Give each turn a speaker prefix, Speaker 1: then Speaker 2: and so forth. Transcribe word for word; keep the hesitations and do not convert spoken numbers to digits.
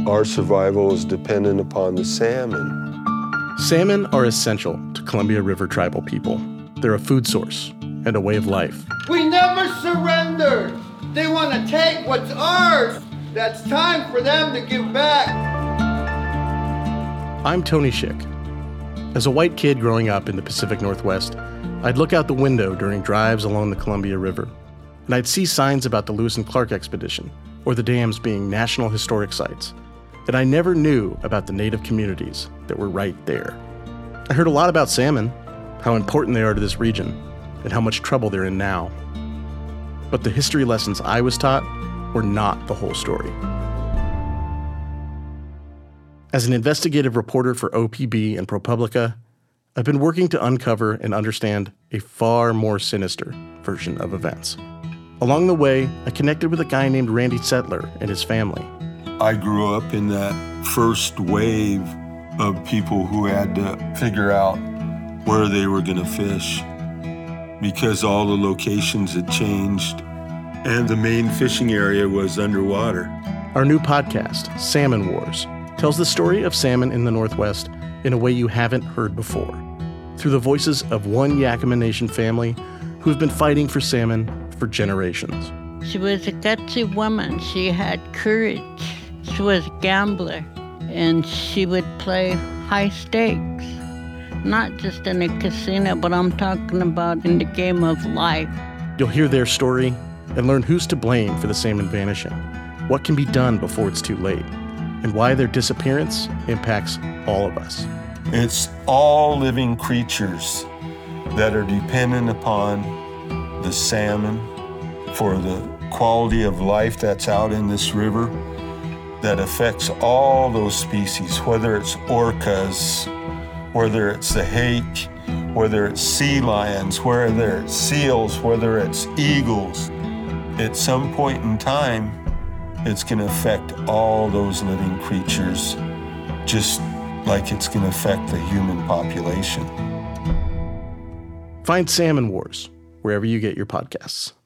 Speaker 1: Our survival is dependent upon the salmon.
Speaker 2: Salmon are essential to Columbia River tribal people. They're a food source and a way of life.
Speaker 3: We never surrendered. They want to take what's ours. That's time for them to give back.
Speaker 2: I'm Tony Schick. As a white kid growing up in the Pacific Northwest, I'd look out the window during drives along the Columbia River, and I'd see signs about the Lewis and Clark expedition or the dams being National Historic Sites. And I never knew about the native communities that were right there. I heard a lot about salmon, how important they are to this region, and how much trouble they're in now. But the history lessons I was taught were not the whole story. As an investigative reporter for O P B and ProPublica, I've been working to uncover and understand a far more sinister version of events. Along the way, I connected with a guy named Randy Settler and his family.
Speaker 1: I grew up in that first wave of people who had to figure out where they were going to fish because all the locations had changed and the main fishing area was underwater.
Speaker 2: Our new podcast, Salmon Wars, tells the story of salmon in the Northwest in a way you haven't heard before, through the voices of one Yakima Nation family who've been fighting for salmon for generations.
Speaker 4: She was a gutsy woman. She had courage. She was a gambler, and she would play high stakes, not just in a casino, but I'm talking about in the game of life.
Speaker 2: You'll hear their story and learn who's to blame for the salmon vanishing, what can be done before it's too late, and why their disappearance impacts all of us.
Speaker 1: It's all living creatures that are dependent upon the salmon for the quality of life that's out in this river that affects all those species, whether it's orcas, whether it's the hake, whether it's sea lions, whether it's seals, whether it's eagles. At some point in time, it's going to affect all those living creatures, just like it's going to affect the human population.
Speaker 2: Find Salmon Wars wherever you get your podcasts.